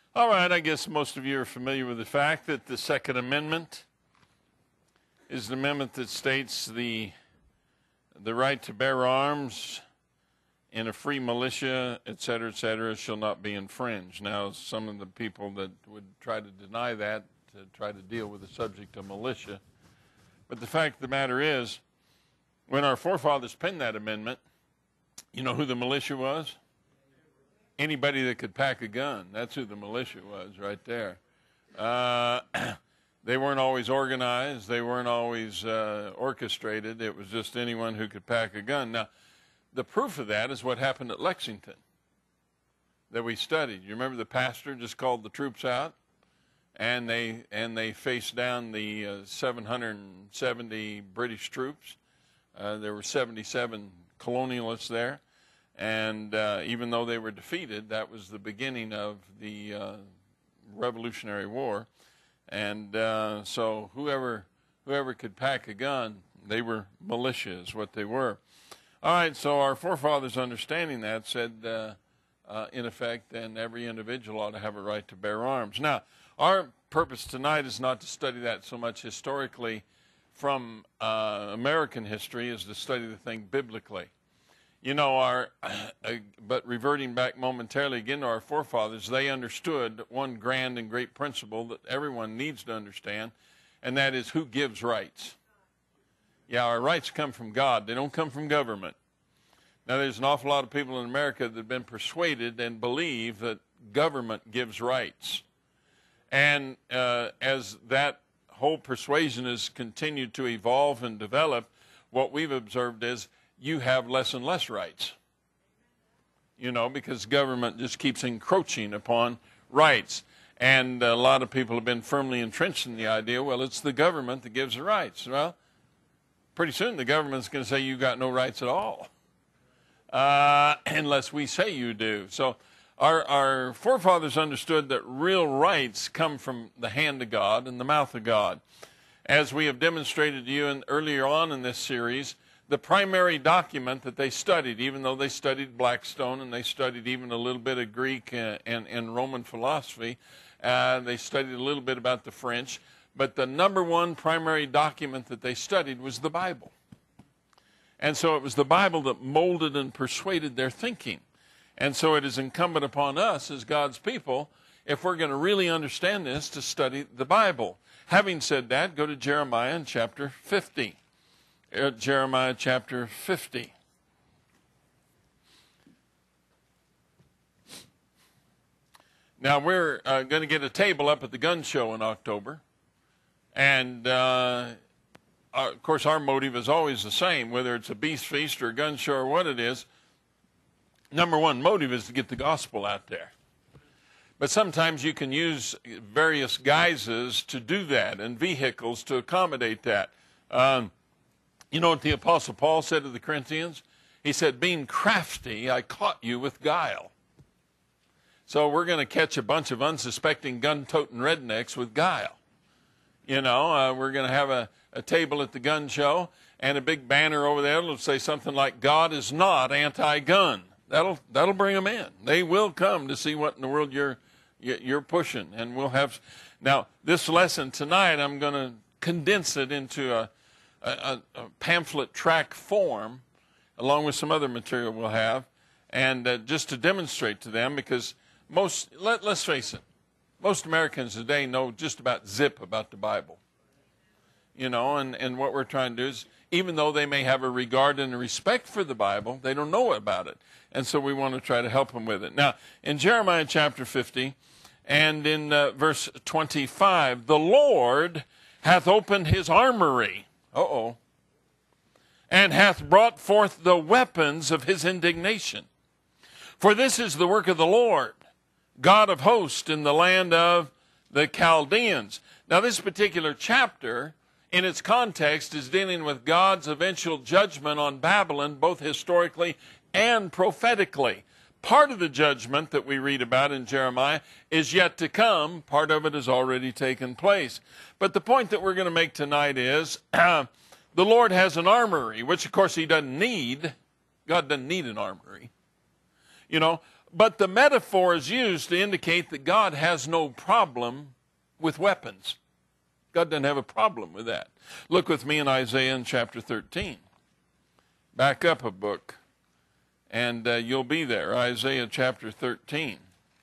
All right, I guess most of you are familiar with the fact that the Second Amendment is the amendment that states the right to bear arms in a free militia, et cetera, shall not be infringed. Now, some of the people that would try to deny that, to try to deal with the subject of militia. But the fact of the matter is, when our forefathers penned that amendment, you know who the militia was? Anybody that could pack a gun. That's who the militia was right there. They weren't always organized. They weren't always orchestrated. It was just anyone who could pack a gun. Now, the proof of that is what happened at Lexington that we studied. You remember the pastor just called the troops out, and they faced down the 770 British troops. There were 77 colonialists there. And even though they were defeated, that was the beginning of the Revolutionary War. And so whoever could pack a gun, they were militia is what they were. All right, so our forefathers understanding that said, in effect, then every individual ought to have a right to bear arms. Now, our purpose tonight is not to study that so much historically from American history as to study the thing biblically. You know, but reverting back momentarily again to our forefathers, they understood one grand and great principle that everyone needs to understand, and that is who gives rights. Yeah, our rights come from God. They don't come from government. Now, there's an awful lot of people in America that have been persuaded and believe that government gives rights. And as that whole persuasion has continued to evolve and develop, what we've observed is you have less and less rights, you know, because government just keeps encroaching upon rights. And a lot of people have been firmly entrenched in the idea, well, it's the government that gives the rights. Well, pretty soon the government's going to say you got no rights at all, unless we say you do. So our forefathers understood that real rights come from the hand of God and the mouth of God. As we have demonstrated to you earlier on in this series, the primary document that they studied, even though they studied Blackstone and they studied even a little bit of Greek and Roman philosophy, they studied a little bit about the French, but the number one primary document that they studied was the Bible. And so it was the Bible that molded and persuaded their thinking. And so it is incumbent upon us as God's people, if we're going to really understand this, to study the Bible. Having said that, go to Jeremiah in chapter 50. Jeremiah chapter 50. Now, we're going to get a table up at the gun show in October. And, of course, our motive is always the same, whether it's a beast feast or a gun show or what it is. Number one motive is to get the gospel out there. But sometimes you can use various guises to do that and vehicles to accommodate that. You know what the Apostle Paul said to the Corinthians? He said, being crafty, I caught you with guile. So we're going to catch a bunch of unsuspecting gun-toting rednecks with guile. You know, we're going to have a table at the gun show and a big banner over there that'll say something like, God is not anti-gun. That'll bring them in. They will come to see what in the world you're pushing. And we'll have... Now, this lesson tonight, I'm going to condense it into a pamphlet track form, along with some other material we'll have, and just to demonstrate to them, because let's face it, most Americans today know just about zip about the Bible. You know, and what we're trying to do is, even though they may have a regard and a respect for the Bible, they don't know about it. And so we want to try to help them with it. Now, in Jeremiah chapter 50, and in verse 25, the Lord hath opened his armory, and hath brought forth the weapons of his indignation. For this is the work of the Lord, God of hosts, in the land of the Chaldeans. Now, this particular chapter, in its context, is dealing with God's eventual judgment on Babylon, both historically and prophetically. Part of the judgment that we read about in Jeremiah is yet to come. Part of it has already taken place. But the point that we're going to make tonight is the Lord has an armory, which, of course, he doesn't need. God doesn't need an armory. You know, But the metaphor is used to indicate that God has no problem with weapons. God doesn't have a problem with that. Look with me in Isaiah in chapter 13. Back up a book, and you'll be there. Isaiah chapter 13.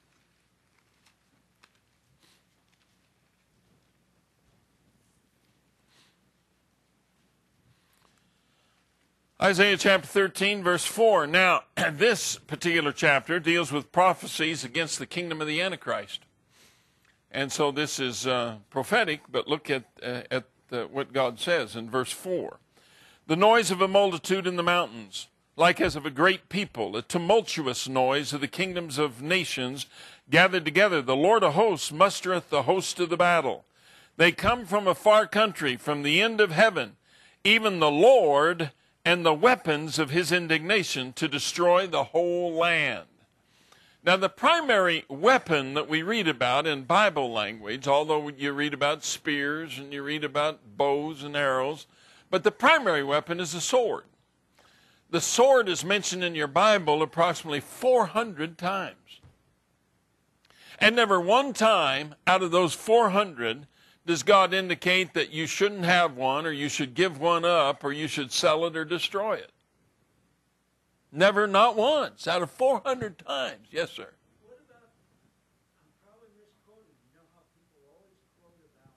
Isaiah chapter 13, verse 4. Now, this particular chapter deals with prophecies against the kingdom of the Antichrist. And so this is prophetic, but look at what God says in verse 4. The noise of a multitude in the mountains, like as of a great people, a tumultuous noise of the kingdoms of nations gathered together. The Lord of hosts mustereth the host of the battle. They come from a far country, from the end of heaven, even the Lord and the weapons of his indignation to destroy the whole land. Now, the primary weapon that we read about in Bible language, although you read about spears and you read about bows and arrows, but the primary weapon is a sword. The sword is mentioned in your Bible approximately 400 times. And never one time out of those 400 does God indicate that you shouldn't have one, or you should give one up, or you should sell it or destroy it. Never, not once, out of 400 times. Yes, sir. What about, I'm probably misquoting, you know how people always quote about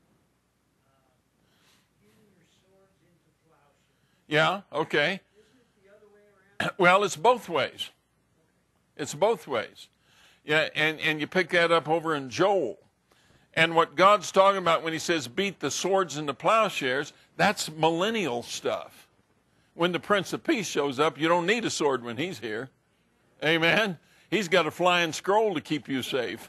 giving your swords into plowshares. Yeah, okay. Isn't it the other way around? Well, it's both ways. It's both ways. Yeah, and you pick that up over in Joel. And what God's talking about when he says beat the swords into plowshares, that's millennial stuff. When the Prince of Peace shows up, you don't need a sword when he's here. Amen? He's got a flying scroll to keep you safe.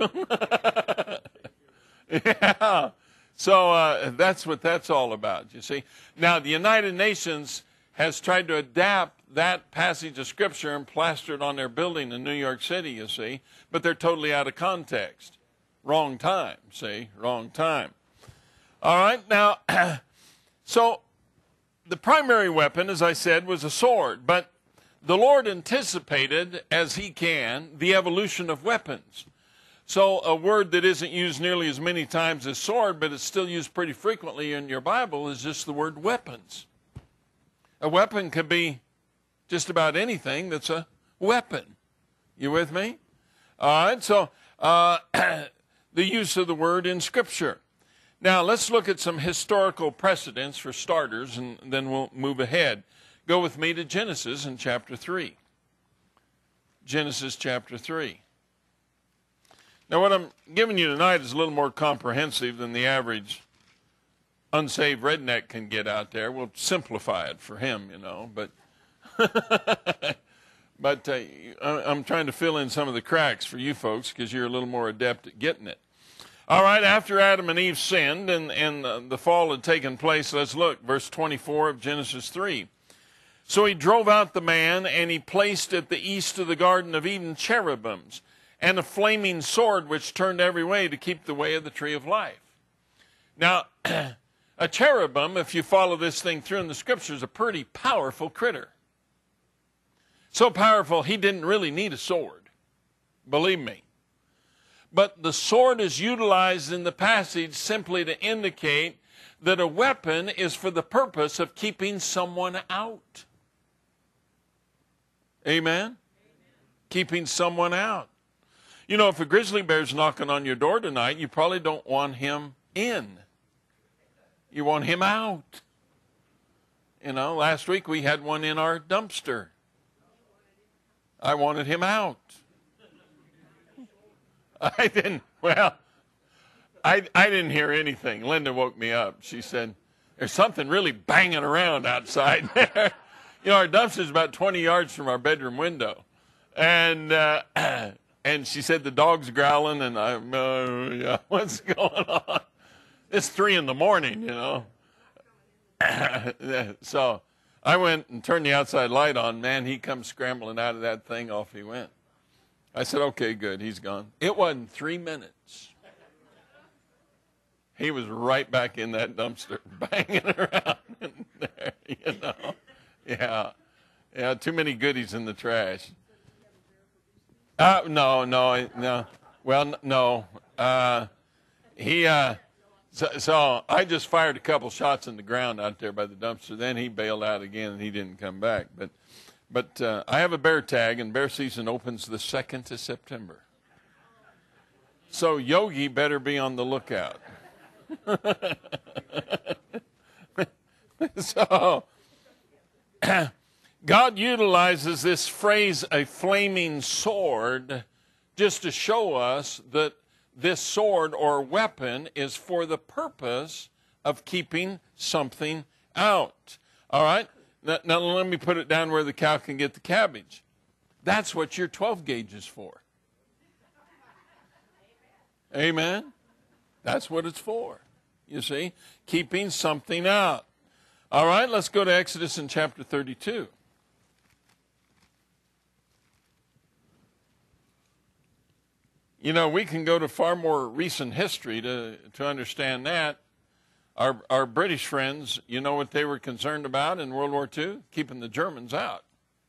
Yeah. So that's what that's all about, you see. Now, the United Nations has tried to adapt that passage of Scripture and plaster it on their building in New York City, you see. But they're totally out of context. Wrong time, see? Wrong time. All right, now, so the primary weapon, as I said, was a sword. But the Lord anticipated, as he can, the evolution of weapons. So a word that isn't used nearly as many times as sword, but it's still used pretty frequently in your Bible, is just the word weapons. A weapon could be just about anything that's a weapon. You with me? All right, so the use of the word in Scripture. Now, let's look at some historical precedents for starters, and then we'll move ahead. Go with me to Genesis in chapter 3. Genesis chapter 3. Now, what I'm giving you tonight is a little more comprehensive than the average unsaved redneck can get out there. We'll simplify it for him, you know, but but I'm trying to fill in some of the cracks for you folks because you're a little more adept at getting it. All right, after Adam and Eve sinned and the fall had taken place, let's look, verse 24 of Genesis 3. So he drove out the man, and he placed at the east of the Garden of Eden cherubims, and a flaming sword which turned every way to keep the way of the tree of life. Now, a cherubim, if you follow this thing through in the Scriptures, is a pretty powerful critter. So powerful, he didn't really need a sword. Believe me. But the sword is utilized in the passage simply to indicate that a weapon is for the purpose of keeping someone out. Amen? Keeping someone out. You know, if a grizzly bear's knocking on your door tonight, you probably don't want him in. You want him out. You know, last week we had one in our dumpster. I wanted him out. I didn't hear anything. Linda woke me up. She said, there's something really banging around outside there. You know, our dumpster's about 20 yards from our bedroom window. And she said, the dog's growling, and yeah, what's going on? It's 3 a.m, you know. So I went and turned the outside light on. Man, he comes scrambling out of that thing. Off he went. I said, okay, good, he's gone. It wasn't 3 minutes. He was right back in that dumpster, banging around in there, you know. Yeah, too many goodies in the trash. No. Well, no. So I just fired a couple shots in the ground out there by the dumpster. Then he bailed out again, and he didn't come back. But I have a bear tag, and bear season opens the 2nd of September. So Yogi better be on the lookout. So God utilizes this phrase, a flaming sword, just to show us that this sword or weapon is for the purpose of keeping something out. All right? Now let me put it down where the cow can get the cabbage. That's what your 12 gauge is for. Amen? That's what it's for. You see? Keeping something out. All right, let's go to Exodus in chapter 32. You know, we can go to far more recent history to understand that. Our British friends, you know what they were concerned about in World War II? Keeping the Germans out.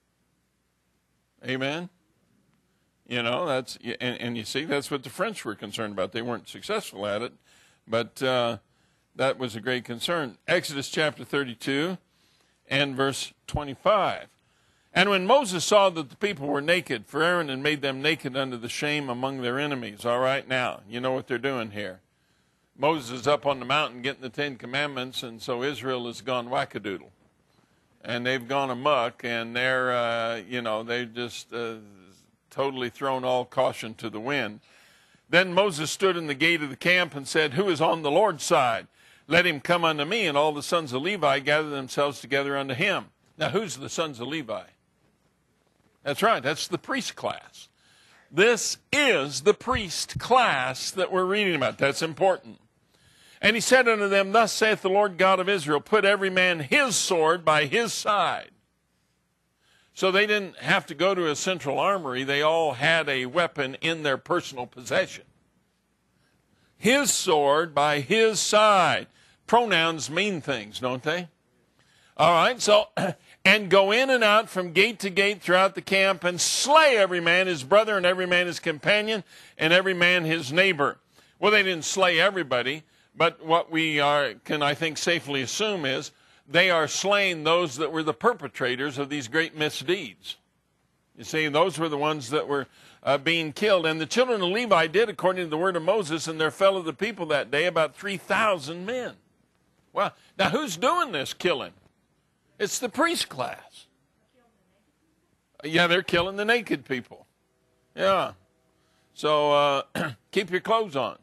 Amen? You know, and you see, that's what the French were concerned about. They weren't successful at it, but that was a great concern. Exodus chapter 32 and verse 25. And when Moses saw that the people were naked, for Aaron had made them naked unto the shame among their enemies. All right, now, you know what they're doing here. Moses is up on the mountain getting the 10 Commandments, and so Israel has gone wackadoodle. And they've gone amok, and they've just totally thrown all caution to the wind. Then Moses stood in the gate of the camp and said, Who is on the Lord's side? Let him come unto me. And all the sons of Levi gathered themselves together unto him. Now, who's the sons of Levi? That's right, that's the priest class. This is the priest class that we're reading about. That's important. And he said unto them, Thus saith the Lord God of Israel, Put every man his sword by his side. So they didn't have to go to a central armory. They all had a weapon in their personal possession. His sword by his side. Pronouns mean things, don't they? All right, so, and go in and out from gate to gate throughout the camp and slay every man his brother and every man his companion and every man his neighbor. Well, they didn't slay everybody, but what we can, I think, safely assume is they are slaying those that were the perpetrators of these great misdeeds. You see, those were the ones that were being killed. And the children of Levi did according to the word of Moses, and there fell of the people that day about 3,000 men. Well, now who's doing this killing? It's the priest class. Yeah, they're killing the naked people. Yeah. So keep your clothes on.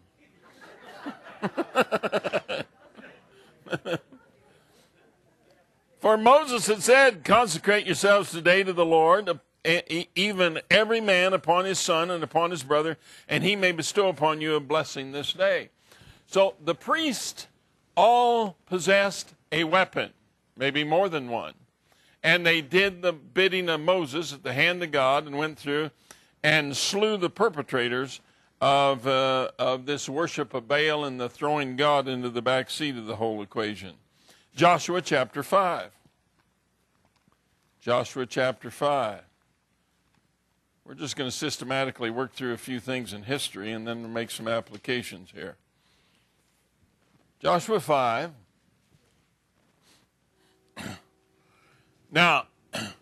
For Moses had said, Consecrate yourselves today to the Lord, even every man upon his son and upon his brother, and he may bestow upon you a blessing this day. So the priests all possessed a weapon, maybe more than one. And they did the bidding of Moses at the hand of God and went through and slew the perpetrators of this worship of Baal and the throwing God into the back seat of the whole equation. Joshua chapter 5. Joshua chapter 5. We're just going to systematically work through a few things in history and then make some applications here. Joshua 5. Now,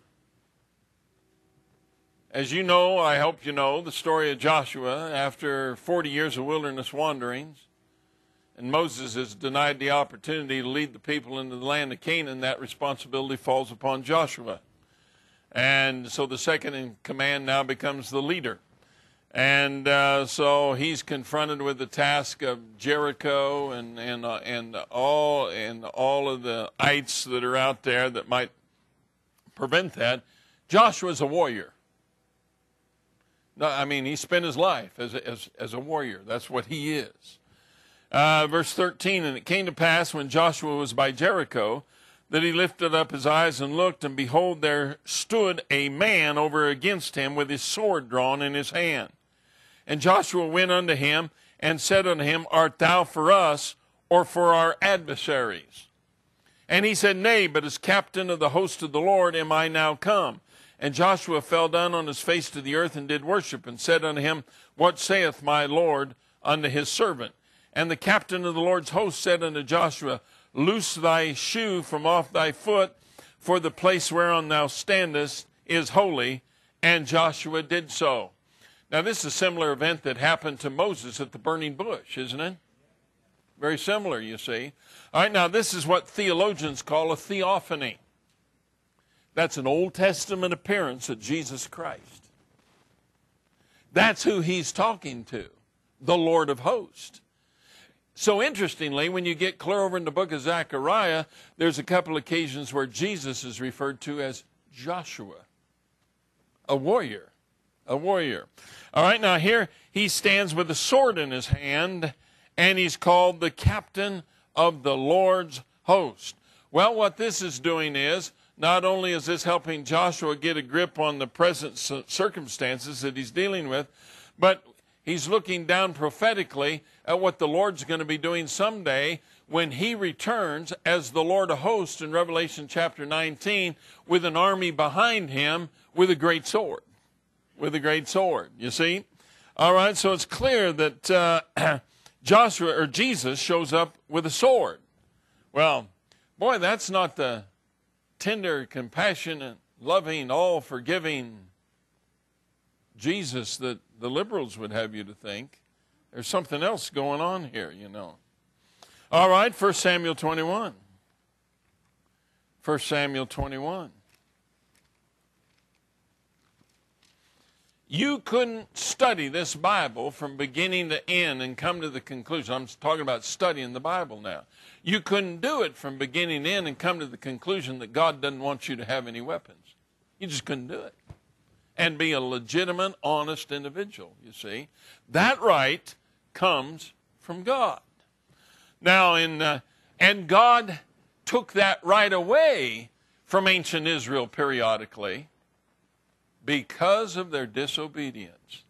as you know, I hope you know, the story of Joshua after 40 years of wilderness wanderings, and Moses is denied the opportunity to lead the people into the land of Canaan. That responsibility falls upon Joshua. And so the second in command now becomes the leader. And so he's confronted with the task of Jericho and all of the ites that are out there that might prevent that. Joshua's a warrior. No, I mean, he spent his life as a warrior. That's what he is. Verse 13, And it came to pass when Joshua was by Jericho that he lifted up his eyes and looked, and behold, there stood a man over against him with his sword drawn in his hand. And Joshua went unto him and said unto him, Art thou for us or for our adversaries? And he said, Nay, but as captain of the host of the Lord am I now come. And Joshua fell down on his face to the earth and did worship, and said unto him, What saith my Lord unto his servant? And the captain of the Lord's host said unto Joshua, Loose thy shoe from off thy foot, for the place whereon thou standest is holy. And Joshua did so. Now this is a similar event that happened to Moses at the burning bush, isn't it? Very similar, you see. All right, now this is what theologians call a theophany. That's an Old Testament appearance of Jesus Christ. That's who he's talking to, the Lord of hosts. So interestingly, when you get clear over in the book of Zechariah, there's a couple occasions where Jesus is referred to as Joshua, a warrior, a warrior. All right, now here he stands with a sword in his hand, and he's called the captain of the Lord's host. Well, what this is doing is, not only is this helping Joshua get a grip on the present circumstances that he's dealing with, but he's looking down prophetically at what the Lord's going to be doing someday when he returns as the Lord of hosts in Revelation chapter 19 with an army behind him with a great sword. With a great sword, you see? All right, so it's clear that Joshua or Jesus shows up with a sword. Well, boy, that's not the tender, compassionate, loving, all-forgiving Jesus that the liberals would have you to think. There's something else going on here, you know. All right, 1 Samuel 21. 1 Samuel 21. You couldn't study this Bible from beginning to end and come to the conclusion. I'm talking about studying the Bible now. You couldn't do it from beginning to end and come to the conclusion that God doesn't want you to have any weapons. You just couldn't do it. And be a legitimate, honest individual, you see. That right comes from God. Now, and God took that right away from ancient Israel periodically because of their disobedience.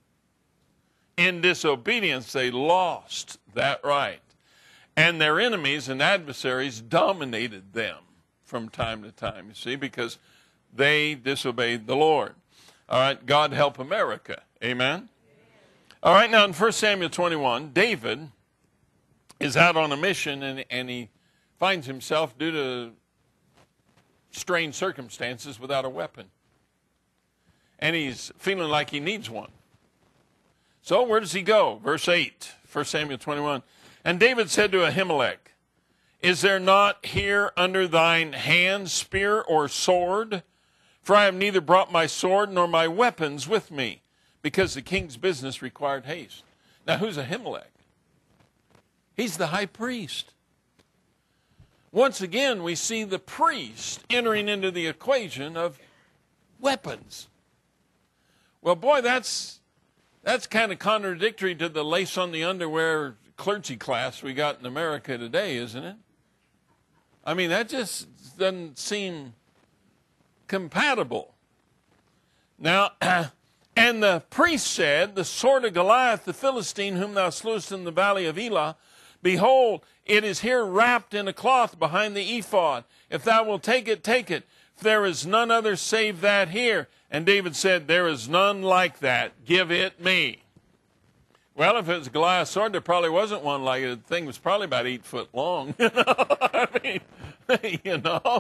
In disobedience, they lost that right. And their enemies and adversaries dominated them from time to time, you see, because they disobeyed the Lord. All right, God help America. Amen? All right, now in 1 Samuel 21, David is out on a mission, and he finds himself, due to strange circumstances, without a weapon. And he's feeling like he needs one. So where does he go? Verse 8, 1 Samuel 21. And David said to Ahimelech, Is there not here under thine hand spear or sword? For I have neither brought my sword nor my weapons with me, because the king's business required haste. Now, who's Ahimelech? He's the high priest. Once again, we see the priest entering into the equation of weapons. Well, boy, that's kind of contradictory to the lace on the underwear clergy class we got in America today, isn't it? I mean, that just doesn't seem compatible. Now, and the priest said, The sword of Goliath, the Philistine, whom thou slewest in the valley of Elah, behold, it is here wrapped in a cloth behind the ephod. If thou wilt take it, take it. For there is none other save that here. And David said, There is none like that. Give it me. Well, if it was Goliath's sword, there probably wasn't one like it. The thing was probably about 8 foot long. I mean, you know.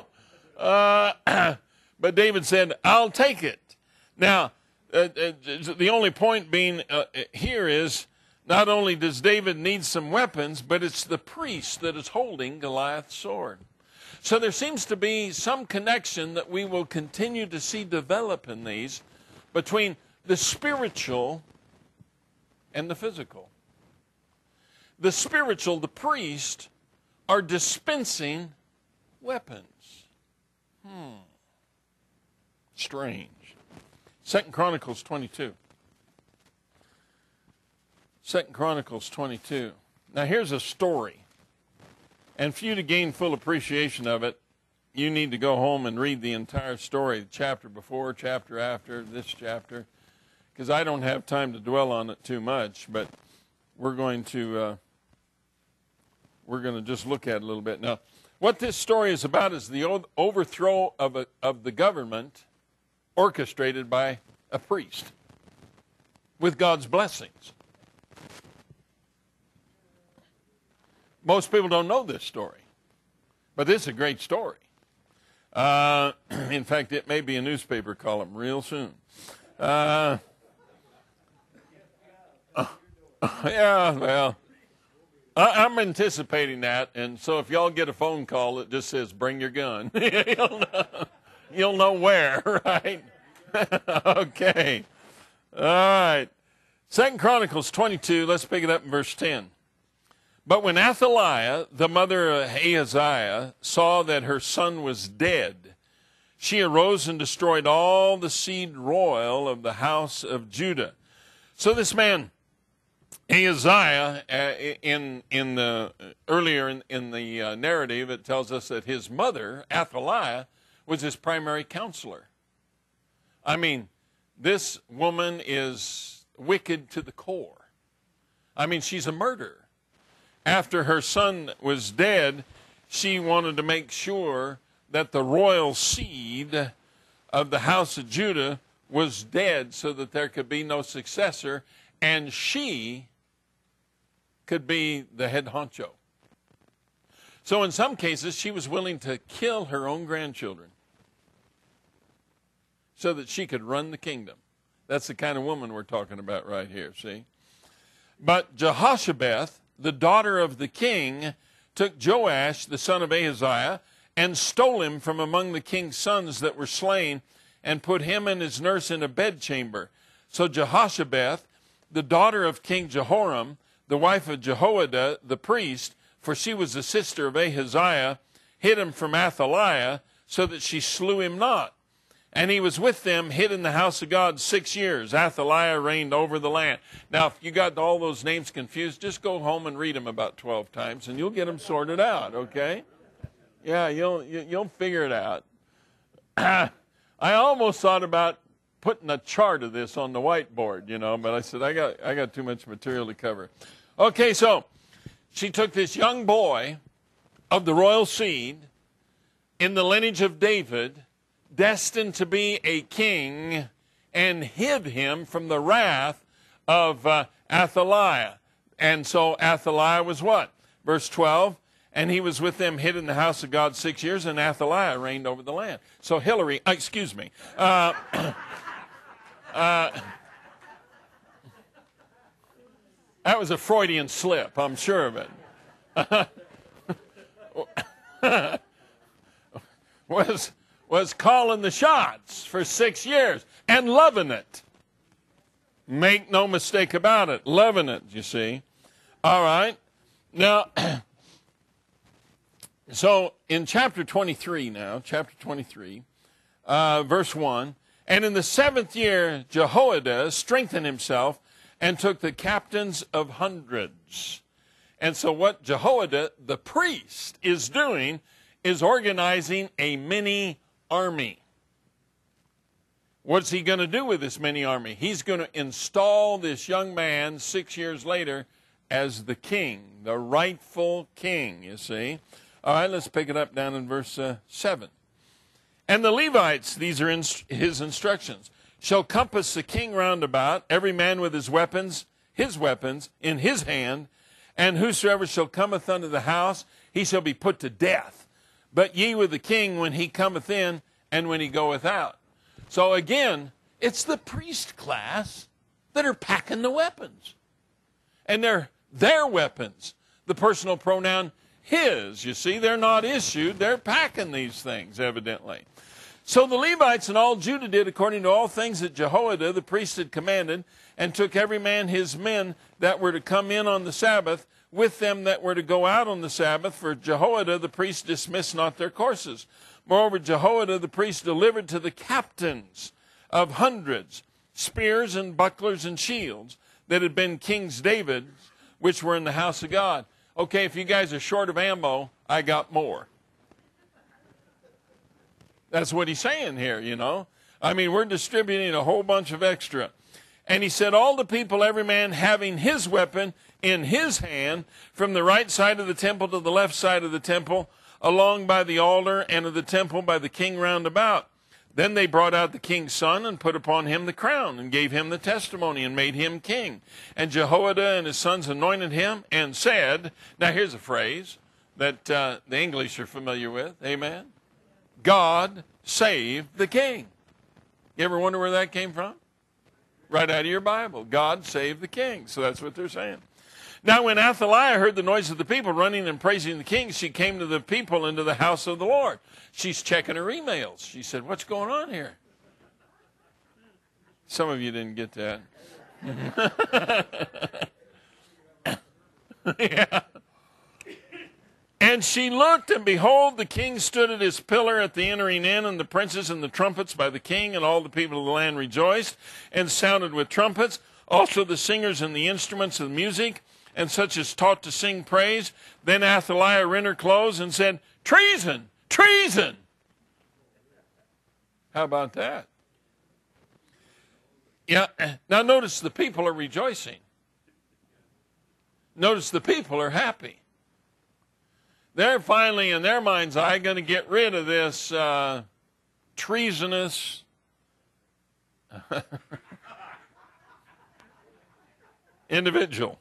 But David said, I'll take it. Now, the only point being here is, not only does David need some weapons, but it's the priest that is holding Goliath's sword. So there seems to be some connection that we will continue to see develop in these between the spiritual and the physical. The spiritual, the priest, are dispensing weapons. Strange. 2 Chronicles 22. 2 Chronicles 22. Now here's a story. And for you to gain full appreciation of it, you need to go home and read the entire story, chapter before, chapter after, this chapter, because I don't have time to dwell on it too much, but we're going to just look at it a little bit. Now, what this story is about is the overthrow of the government orchestrated by a priest with God's blessings. Most people don't know this story, but this is a great story. In fact, it may be a newspaper column real soon. Yeah, well, I'm anticipating that, and so if y'all get a phone call that just says, bring your gun, you'll know where, right? Okay. All right. 2 Chronicles 22, let's pick it up in verse 10. But when Athaliah, the mother of Ahaziah, saw that her son was dead, she arose and destroyed all the seed royal of the house of Judah. So this man, Ahaziah, earlier in the narrative, it tells us that his mother, Athaliah, was his primary counselor. I mean, this woman is wicked to the core. I mean, she's a murderer. After her son was dead, she wanted to make sure that the royal seed of the house of Judah was dead so that there could be no successor, and she could be the head honcho. So in some cases, she was willing to kill her own grandchildren so that she could run the kingdom. That's the kind of woman we're talking about right here, see? But Jehoshabeth, the daughter of the king, took Joash, the son of Ahaziah, and stole him from among the king's sons that were slain, and put him and his nurse in a bedchamber. So Jehoshabeth, the daughter of King Jehoram, the wife of Jehoiada the priest, for she was the sister of Ahaziah, hid him from Athaliah, so that she slew him not. And he was with them, hid in the house of God 6 years. Athaliah reigned over the land. Now, if you got all those names confused, just go home and read them about 12 times, and you'll get them sorted out, okay? Yeah, you'll figure it out. I almost thought about putting a chart of this on the whiteboard, but I said, I got too much material to cover. Okay, so she took this young boy of the royal seed in the lineage of David, destined to be a king, and hid him from the wrath of Athaliah. And so Athaliah was what? Verse 12, and he was with them hid in the house of God 6 years, and Athaliah reigned over the land. So that was a Freudian slip, I'm sure of it. was calling the shots for 6 years and loving it. Make no mistake about it, loving it, you see. All right. Now, so in chapter 23 now, verse 1, and in the 7th year Jehoiada strengthened himself and took the captains of hundreds. And so what Jehoiada, the priest, is doing is organizing a mini army. What's he going to do with this mini army? He's going to install this young man 6 years later as the king, the rightful king, you see. All right, let's pick it up down in verse 7. And the Levites, these are his instructions, shall compass the king round about, every man with his weapons in his hand, and whosoever shall cometh unto the house, he shall be put to death. But ye with the king when he cometh in and when he goeth out. So again, it's the priest class that are packing the weapons. And they're their weapons. The personal pronoun his, you see. They're not issued. They're packing these things, evidently. So the Levites and all Judah did according to all things that Jehoiada the priest had commanded, and took every man his men that were to come in on the Sabbath, with them that were to go out on the Sabbath, for Jehoiada the priest dismissed not their courses. Moreover, Jehoiada the priest delivered to the captains of hundreds spears and bucklers and shields that had been King David's, which were in the house of God. Okay, if you guys are short of ammo, I got more. That's what he's saying here, I mean, we're distributing a whole bunch of extra. And he said, all the people, every man having his weapon in his hand, from the right side of the temple to the left side of the temple, along by the altar and of the temple by the king round about. Then they brought out the king's son and put upon him the crown and gave him the testimony and made him king. And Jehoiada and his sons anointed him and said, now here's a phrase that the English are familiar with, amen? God save the king. You ever wonder where that came from? Right out of your Bible. God save the king. So that's what they're saying. Now when Athaliah heard the noise of the people running and praising the king, she came to the people into the house of the Lord. She's checking her emails. She said, what's going on here? Some of you didn't get that. Yeah. And she looked, and behold, the king stood at his pillar at the entering in, and the princes and the trumpets by the king, and all the people of the land rejoiced and sounded with trumpets, also the singers and the instruments of music, and such as taught to sing praise. Then Athaliah rent her clothes and said, treason, treason. How about that? Yeah. Now notice the people are rejoicing. Notice the people are happy. They're finally, in their mind's eye, going to get rid of this treasonous individual.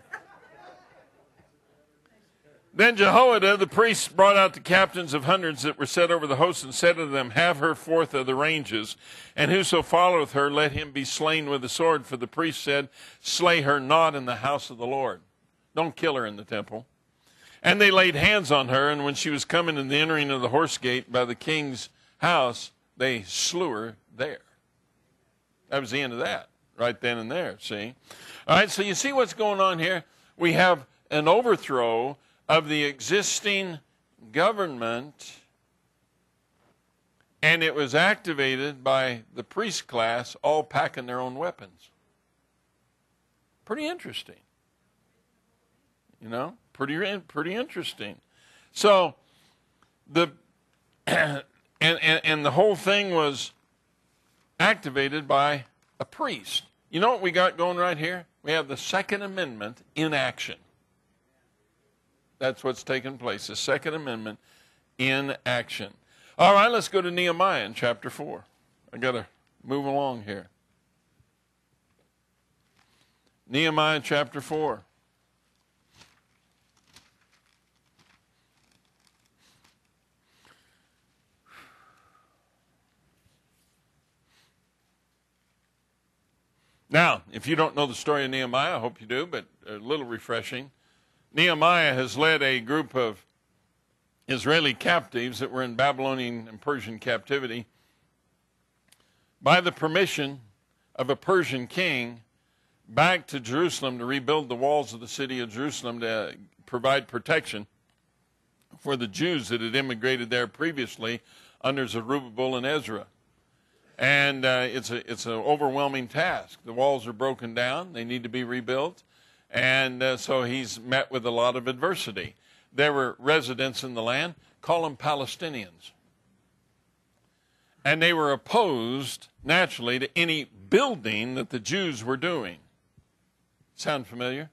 Then Jehoiada the priest brought out the captains of hundreds that were set over the host and said to them, have her forth of the ranges, and whoso followeth her, let him be slain with the sword. For the priest said, slay her not in the house of the Lord. Don't kill her in the temple. And they laid hands on her, and when she was coming in the entering of the horse gate by the king's house, they slew her there. That was the end of that, right then and there, see? All right, so you see what's going on here? We have an overthrow of the existing government, and it was activated by the priest class all packing their own weapons. Pretty interesting. You know, pretty interesting. So the and the whole thing was activated by a priest. You know what we got going right here? We have the Second Amendment in action. That's what's taking place, the Second Amendment in action. All right, let's go to Nehemiah in chapter 4. I got to move along here. Nehemiah chapter 4. Now, if you don't know the story of Nehemiah, I hope you do, but a little refreshing. Nehemiah has led a group of Israeli captives that were in Babylonian and Persian captivity by the permission of a Persian king back to Jerusalem to rebuild the walls of the city of Jerusalem to provide protection for the Jews that had immigrated there previously under Zerubbabel and Ezra. And it's an overwhelming task. The walls are broken down. They need to be rebuilt. And so he's met with a lot of adversity. There were residents in the land, call them Palestinians. And they were opposed, naturally, to any building that the Jews were doing. Sound familiar?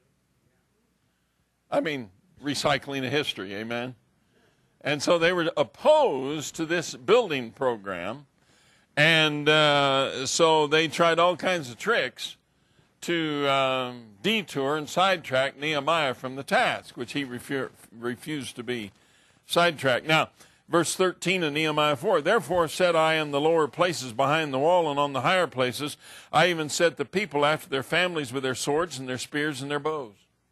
I mean, recycling of history, amen? And so they were opposed to this building program. And so they tried all kinds of tricks to detour and sidetrack Nehemiah from the task, which he refused to be sidetracked. Now, verse 13 of Nehemiah 4, therefore said I in the lower places behind the wall and on the higher places, I even set the people after their families with their swords and their spears and their bows.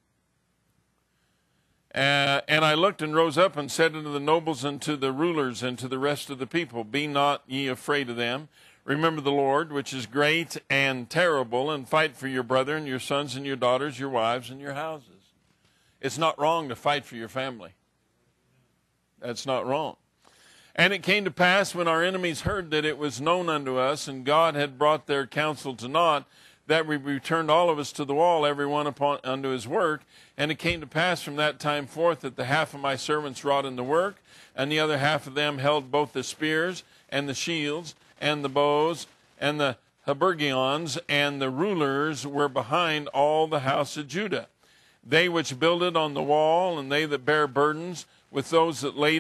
And I looked and rose up and said unto the nobles and to the rulers and to the rest of the people, be not ye afraid of them. Remember the Lord, which is great and terrible, and fight for your brethren, your sons and your daughters, your wives and your houses. It's not wrong to fight for your family. That's not wrong. And it came to pass when our enemies heard that it was known unto us, and God had brought their counsel to naught, that we returned all of us to the wall, every one unto his work. And it came to pass from that time forth that the half of my servants wrought in the work, and the other half of them held both the spears and the shields and the bows and the habergeons, and the rulers were behind all the house of Judah. They which builded on the wall, and they that bare burdens, with those that laded,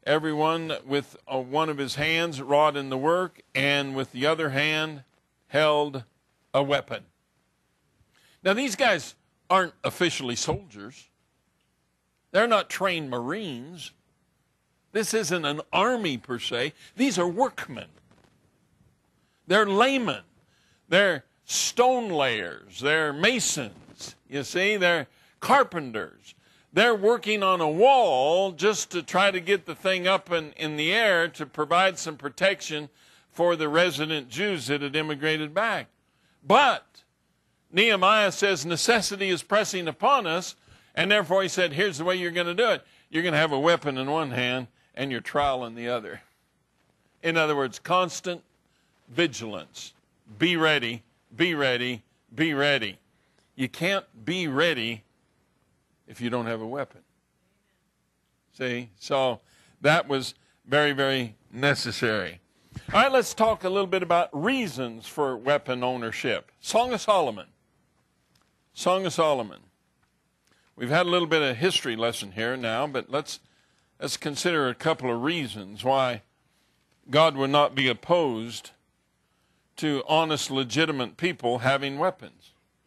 everyone with one of his hands wrought in the work, and with the other hand held a weapon. Now, these guys aren't officially soldiers. They're not trained Marines. This isn't an army per se. These are workmen. They're laymen. They're stone layers. They're masons. You see, they're carpenters. They're working on a wall just to try to get the thing up in the air to provide some protection for the resident Jews that had immigrated back. But Nehemiah says necessity is pressing upon us, and therefore he said, here's the way you're going to do it. You're going to have a weapon in one hand and your trowel in the other. In other words, constant vigilance. Be ready, be ready, be ready. You can't be ready if you don't have a weapon. See? So that was very, very necessary. All right, let's talk a little bit about reasons for weapon ownership. Song of Solomon. Song of Solomon. We've had a little bit of history lesson here now, but let's consider a couple of reasons why God would not be opposed to honest, legitimate people having weapons.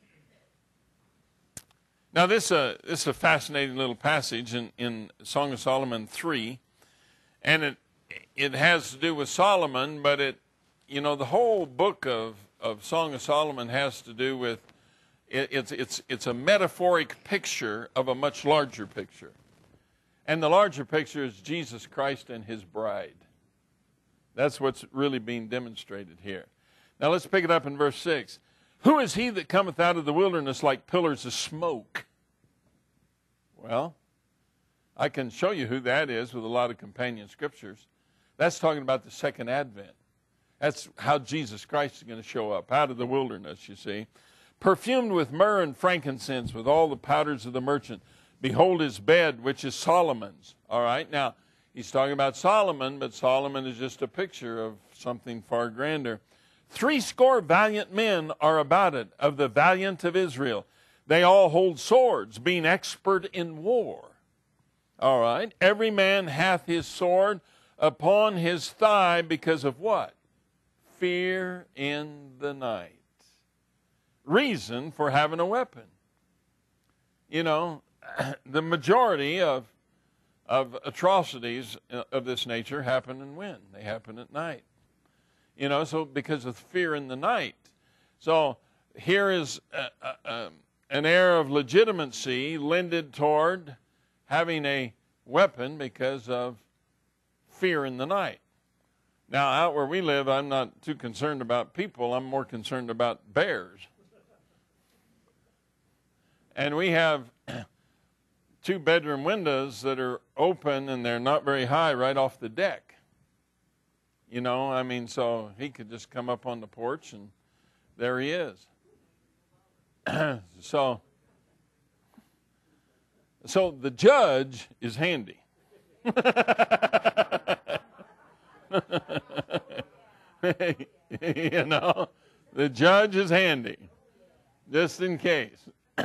Now, this is a fascinating little passage in Song of Solomon 3, and it has to do with Solomon, but the whole book of Song of Solomon has to do with it's a metaphoric picture of a much larger picture, and the larger picture is Jesus Christ and His bride. That's what's really being demonstrated here. Now, let's pick it up in verse 6. Who is he that cometh out of the wilderness like pillars of smoke? Well, I can show you who that is with a lot of companion scriptures. That's talking about the second advent. That's how Jesus Christ is going to show up, out of the wilderness, you see. Perfumed with myrrh and frankincense, with all the powders of the merchant. Behold his bed, which is Solomon's. All right, now, he's talking about Solomon, but Solomon is just a picture of something far grander. 80 valiant men are about it, of the valiant of Israel. They all hold swords, being expert in war. All right. Every man hath his sword upon his thigh because of what? Fear in the night. Reason for having a weapon. You know, the majority of atrocities of this nature happen in when? They happen at night. You know, so because of fear in the night. So here is an air of legitimacy lended toward having a weapon because of fear in the night. Now, out where we live, I'm not too concerned about people. I'm more concerned about bears. And we have 2-bedroom windows that are open, and they're not very high right off the deck. You know, I mean, so he could just come up on the porch, and there he is. So the judge is handy. You know, the judge is handy, just in case.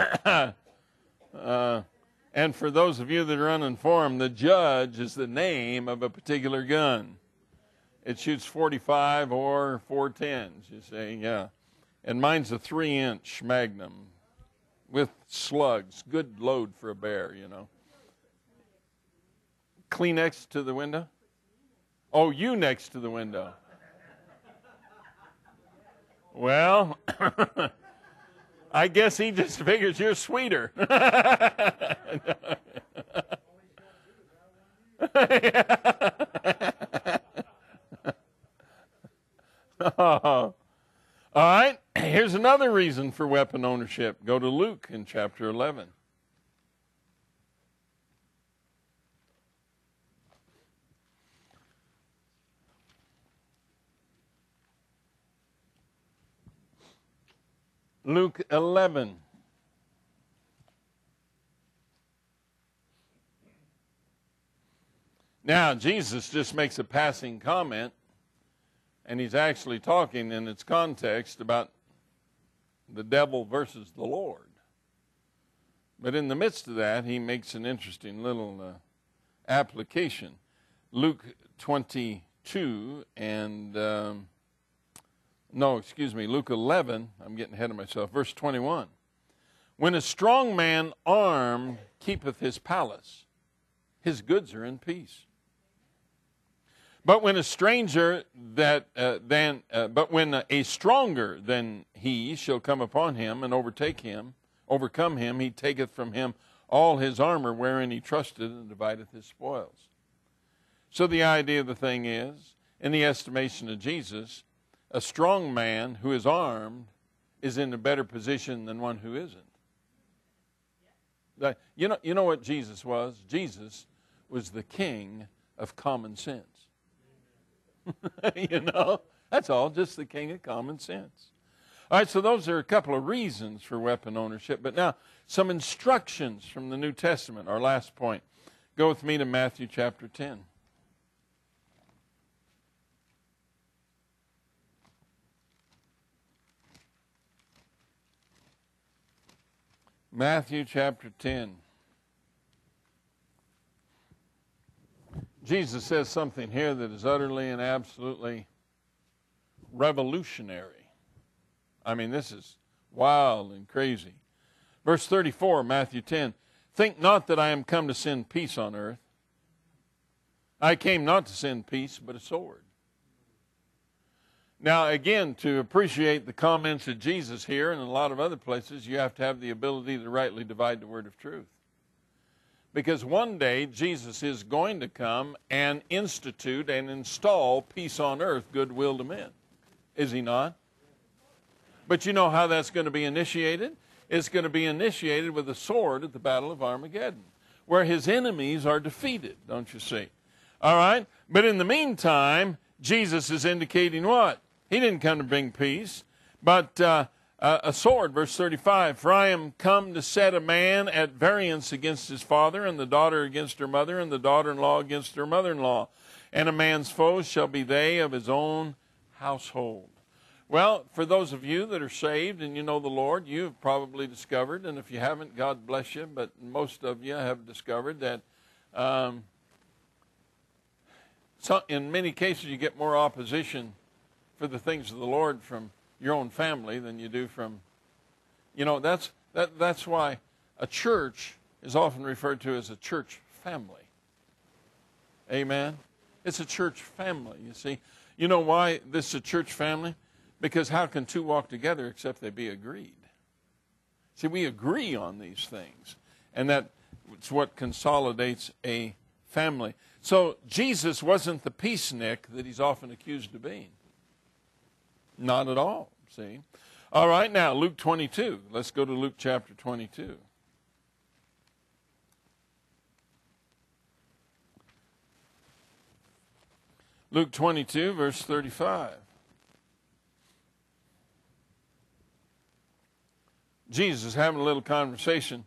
And for those of you that are uninformed, the judge is the name of a particular gun. It shoots 45 or 410s, you see, yeah. And mine's a 3-inch Magnum with slugs. Good load for a bear, you know. Kleenex to the window? Oh, you next to the window. Well, I guess he just figures you're sweeter. All right, here's another reason for weapon ownership. Go to Luke in chapter 11. Luke 11. Now, Jesus just makes a passing comment, and he's actually talking in its context about the devil versus the Lord. But in the midst of that, he makes an interesting little application. Luke 22 and, Luke 11. I'm getting ahead of myself. Verse 21. When a strong man armed keepeth his palace, his goods are in peace. But when a stranger but when a stronger than he shall come upon him and overcome him, he taketh from him all his armor wherein he trusted, and divideth his spoils. So the idea of the thing is, in the estimation of Jesus, a strong man who is armed is in a better position than one who isn't. You know what Jesus was? Jesus was the king of common sense. That's all, just the king of common sense. All right, so those are a couple of reasons for weapon ownership. But now, some instructions from the New Testament, our last point. Go with me to Matthew chapter 10. Matthew chapter 10. Jesus says something here that is utterly and absolutely revolutionary. I mean, this is wild and crazy. Verse 34, Matthew 10. Think not that I am come to send peace on earth. I came not to send peace, but a sword. Now, again, to appreciate the comments of Jesus here and in a lot of other places, you have to have the ability to rightly divide the word of truth. Because one day, Jesus is going to come and institute and install peace on earth, goodwill to men. Is he not? But you know how that's going to be initiated? It's going to be initiated with a sword at the Battle of Armageddon, where his enemies are defeated, don't you see? All right? But in the meantime, Jesus is indicating what? He didn't come to bring peace, but a sword, verse 35. For I am come to set a man at variance against his father, and the daughter against her mother, and the daughter-in-law against her mother-in-law. And a man's foes shall be they of his own household. Well, for those of you that are saved and you know the Lord, you've probably discovered, and if you haven't, God bless you, but most of you have discovered that in many cases you get more opposition for the things of the Lord from your own family than you do from, that's why a church is often referred to as a church family. Amen? It's a church family, you see. You know why this is a church family? Because how can two walk together except they be agreed? See, we agree on these things, and that's what consolidates a family. So Jesus wasn't the peacenik that he's often accused of being. Not at all, see. All right, now, Luke 22. Let's go to Luke chapter 22. Luke 22, verse 35. Jesus is having a little conversation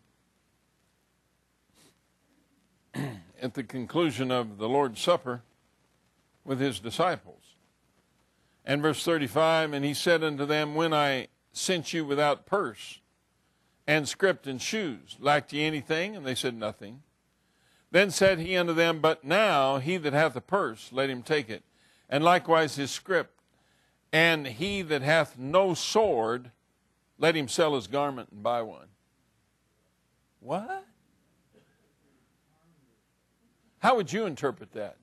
at the conclusion of the Lord's Supper with his disciples. And verse 35, and he said unto them, when I sent you without purse and scrip and shoes, lacked ye anything? And they said, nothing. Then said he unto them, but now he that hath a purse, let him take it, and likewise his scrip. And he that hath no sword, let him sell his garment and buy one. What? How would you interpret that?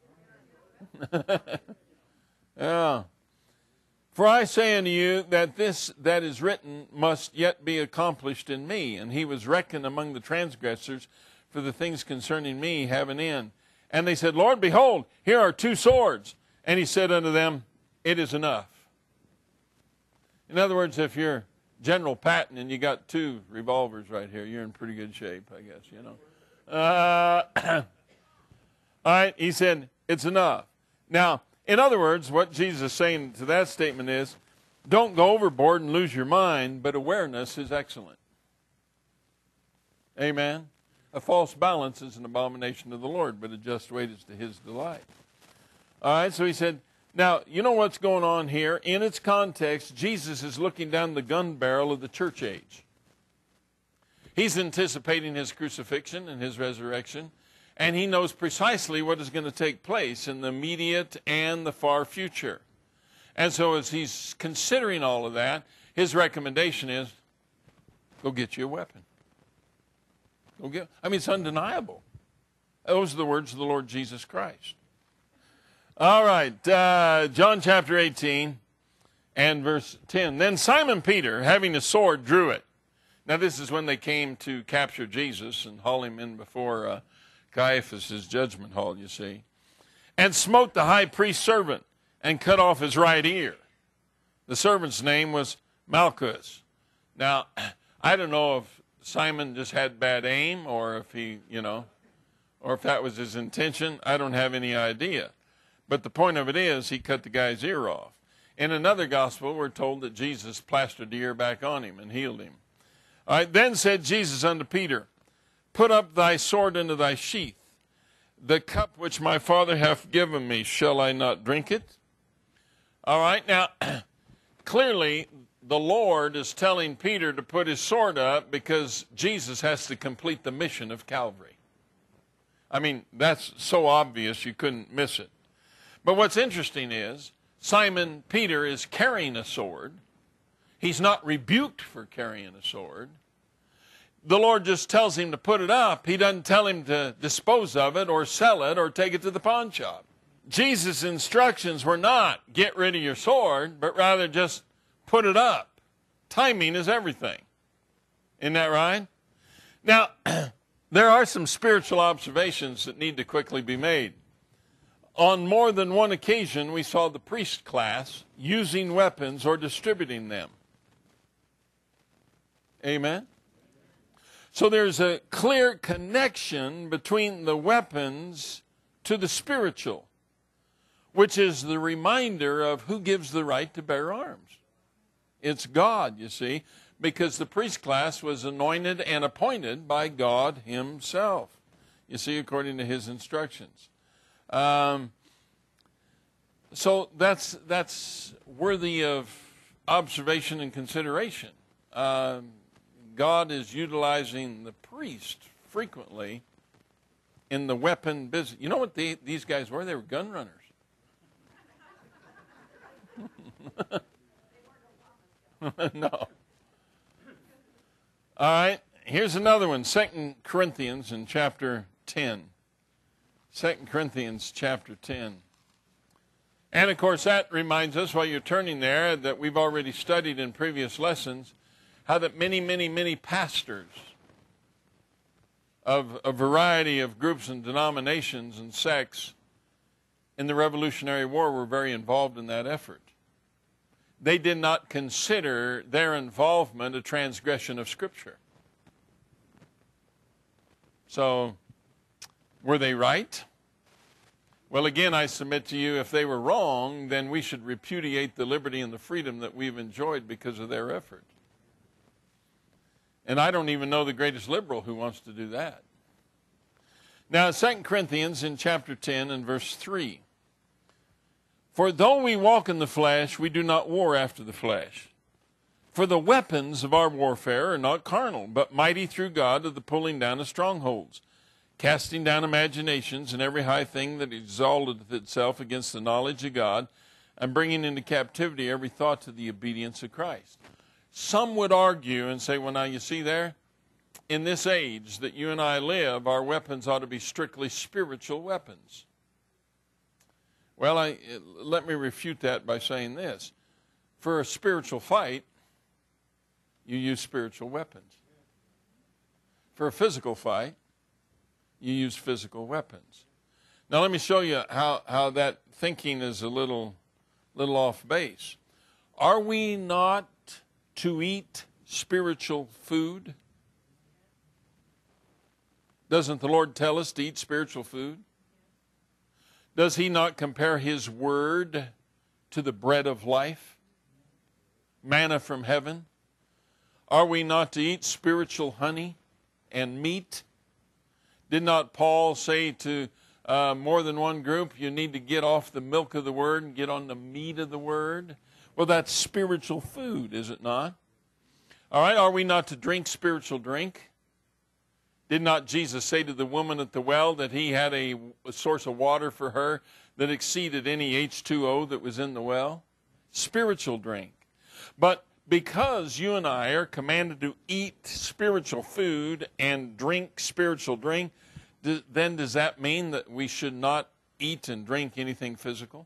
Yeah. For I say unto you that this that is written must yet be accomplished in me. And he was reckoned among the transgressors, for the things concerning me have an end. And they said, Lord, behold, here are 2 swords. And he said unto them, it is enough. In other words, if you're General Patton and you got 2 revolvers right here, you're in pretty good shape, I guess, you know. All right, he said, it's enough. Now, in other words, what Jesus is saying to that statement is, don't go overboard and lose your mind, but awareness is excellent. Amen? A false balance is an abomination to the Lord, but a just weight is to his delight. All right, so he said, now, you know what's going on here? In its context, Jesus is looking down the gun barrel of the church age. He's anticipating his crucifixion and his resurrection. And he knows precisely what is going to take place in the immediate and the far future. And so as he's considering all of that, his recommendation is, go get you a weapon. It's undeniable. Those are the words of the Lord Jesus Christ. All right, John chapter 18 and verse 10. Then Simon Peter, having a sword, drew it. Now this is when they came to capture Jesus and haul him in before Caiaphas' judgment hall, you see. And smote the high priest's servant and cut off his right ear. The servant's name was Malchus. Now, I don't know if Simon just had bad aim or if he, or if that was his intention. I don't have any idea. But the point of it is, he cut the guy's ear off. In another gospel, we're told that Jesus plastered the ear back on him and healed him. All right, then said Jesus unto Peter, put up thy sword into thy sheath. The cup which my Father hath given me, shall I not drink it? All right, now, clearly, the Lord is telling Peter to put his sword up because Jesus has to complete the mission of Calvary. That's so obvious you couldn't miss it. But what's interesting is, Simon Peter is carrying a sword. He's not rebuked for carrying a sword. The Lord just tells him to put it up. He doesn't tell him to dispose of it or sell it or take it to the pawn shop. Jesus' instructions were not get rid of your sword, but rather just put it up. Timing is everything. Isn't that right? Now, there are some spiritual observations that need to quickly be made. On more than one occasion, we saw the priest class using weapons or distributing them. Amen? So there's a clear connection between the weapons to the spiritual, which is the reminder of who gives the right to bear arms. It's God, you see, because the priest class was anointed and appointed by God himself, you see, according to his instructions. So that's worthy of observation and consideration. God is utilizing the priest frequently in the weapon business. You know what these guys were? They were gun runners. No. All right, here's another one. 2 Corinthians in chapter 10. 2 Corinthians chapter 10. And, of course, that reminds us, while you're turning there, that we've already studied in previous lessons, how that many pastors of a variety of groups and denominations and sects in the Revolutionary War were very involved in that effort. They did not consider their involvement a transgression of Scripture. So, were they right? Well, again, I submit to you, if they were wrong, then we should repudiate the liberty and the freedom that we've enjoyed because of their effort. And I don't even know the greatest liberal who wants to do that. Now, 2 Corinthians in chapter 10 and verse 3. For though we walk in the flesh, we do not war after the flesh. For the weapons of our warfare are not carnal, but mighty through God to the pulling down of strongholds, casting down imaginations and every high thing that exalteth itself against the knowledge of God, and bringing into captivity every thought to the obedience of Christ. Some would argue and say, well, now you see there, in this age that you and I live, our weapons ought to be strictly spiritual weapons. Well, let me refute that by saying this. For a spiritual fight, you use spiritual weapons. For a physical fight, you use physical weapons. Now let me show you how that thinking is a little off base. Are we not to eat spiritual food? Doesn't the Lord tell us to eat spiritual food? Does he not compare his word to the bread of life? Manna from heaven? Are we not to eat spiritual honey and meat? Did not Paul say to more than one group, you need to get off the milk of the word and get on the meat of the word? Well, that's spiritual food, is it not? All right, are we not to drink spiritual drink? Did not Jesus say to the woman at the well that he had a source of water for her that exceeded any H2O that was in the well? Spiritual drink. But because you and I are commanded to eat spiritual food and drink spiritual drink, then does that mean that we should not eat and drink anything physical?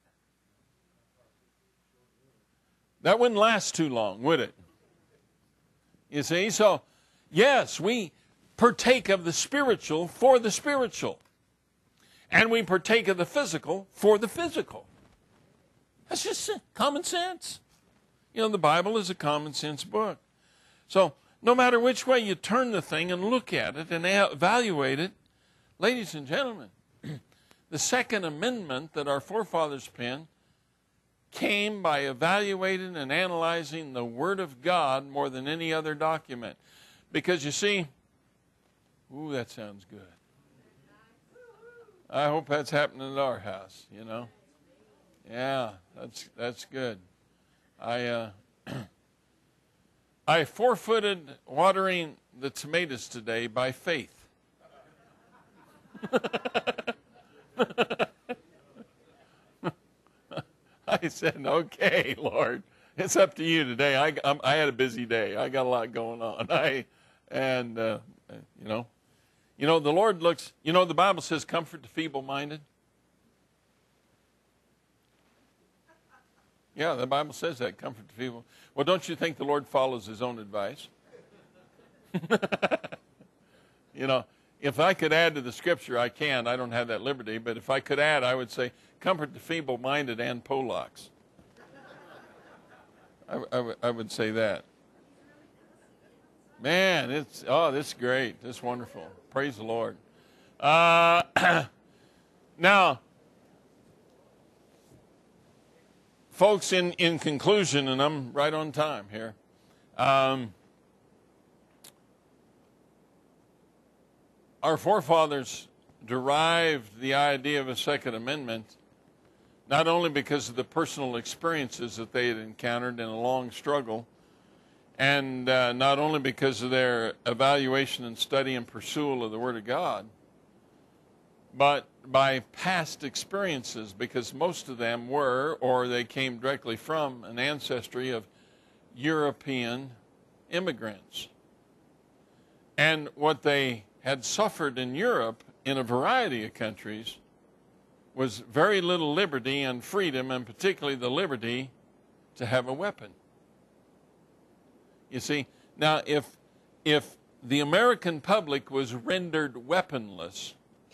That wouldn't last too long, would it? You see, so yes, we partake of the spiritual for the spiritual. And we partake of the physical for the physical. That's just common sense. You know, the Bible is a common sense book. So no matter which way you turn the thing and look at it and evaluate it, ladies and gentlemen, the Second Amendment that our forefathers penned came by evaluating and analyzing the Word of God more than any other document. Because you see, ooh, that sounds good. I hope that's happening at our house, you know. Yeah, that's good. I forfeited watering the tomatoes today by faith. I said, okay, Lord, it's up to you today. I had a busy day. I got a lot going on. The Lord looks, the Bible says comfort the feeble-minded. Yeah, the Bible says that, comfort the feeble. Well, don't you think the Lord follows his own advice? If I could add to the scripture, I can. I don't have that liberty. But if I could add, I would say, comfort the feeble-minded and Polacks. I would say that. Man, this is great. This is wonderful. Praise the Lord. Now, folks, in conclusion, and I'm right on time here, our forefathers derived the idea of a Second Amendment not only because of the personal experiences that they had encountered in a long struggle, and not only because of their evaluation and study and pursuit of the Word of God, but by past experiences, because most of them were, or they came directly from, an ancestry of European immigrants. And what they had suffered in Europe in a variety of countries was very little liberty and freedom, and particularly the liberty to have a weapon. You see, now if the American public was rendered weaponless,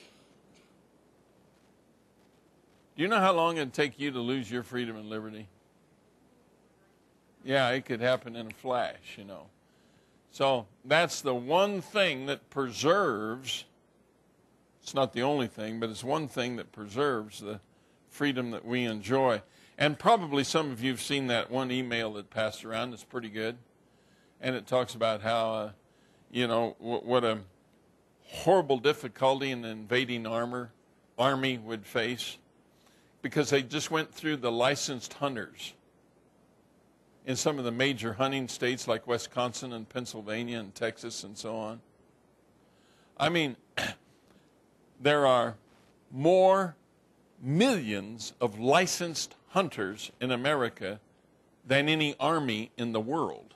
do you know how long it'd take you to lose your freedom and liberty? Yeah, it could happen in a flash, you know. So that's the one thing that preserves, it's not the only thing, but it's one thing that preserves the freedom that we enjoy. And probably some of you have seen that one email that passed around that's pretty good. And it talks about how, what a horrible difficulty an invading army would face, because they just went through the licensed hunters in some of the major hunting states like Wisconsin and Pennsylvania and Texas and so on. I mean, there are more millions of licensed hunters in America than any army in the world.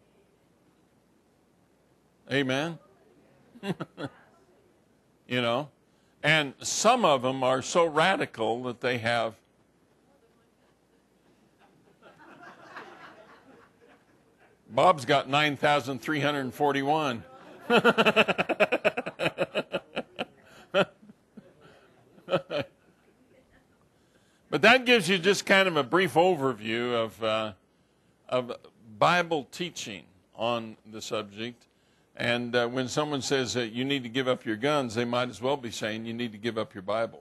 Amen? And some of them are so radical that they have Bob's got 9,341. But that gives you just kind of a brief overview of Bible teaching on the subject. And when someone says that you need to give up your guns, they might as well be saying you need to give up your Bible.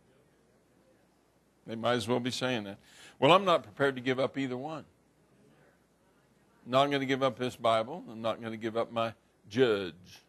They might as well be saying that. Well, I'm not prepared to give up either one. I'm not going to give up this Bible. I'm not going to give up my judge.